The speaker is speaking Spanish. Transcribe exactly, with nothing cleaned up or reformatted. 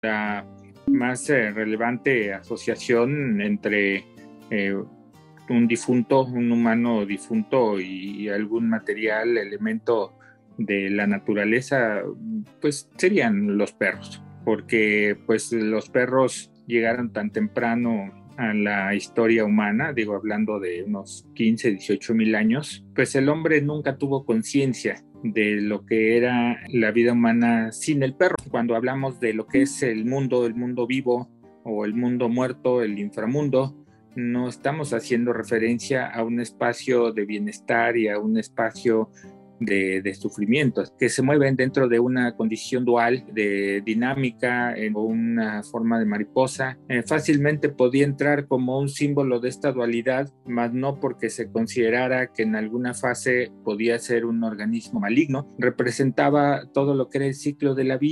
La más eh, relevante asociación entre eh, un difunto, un humano difunto y algún material, elemento de la naturaleza, pues serían los perros, porque pues los perros llegaron tan temprano a la historia humana, digo, hablando de unos quince, dieciocho mil años, pues el hombre nunca tuvo conciencia de lo que era la vida humana sin el perro. Cuando hablamos de lo que es el mundo, el mundo vivo o el mundo muerto, el inframundo, no estamos haciendo referencia a un espacio de bienestar y a un espacio de, de sufrimiento, que se mueven dentro de una condición dual de dinámica en una forma de mariposa. Eh, fácilmente podía entrar como un símbolo de esta dualidad, mas no porque se considerara que en alguna fase podía ser un organismo maligno. Representaba todo lo que era el ciclo de la vida.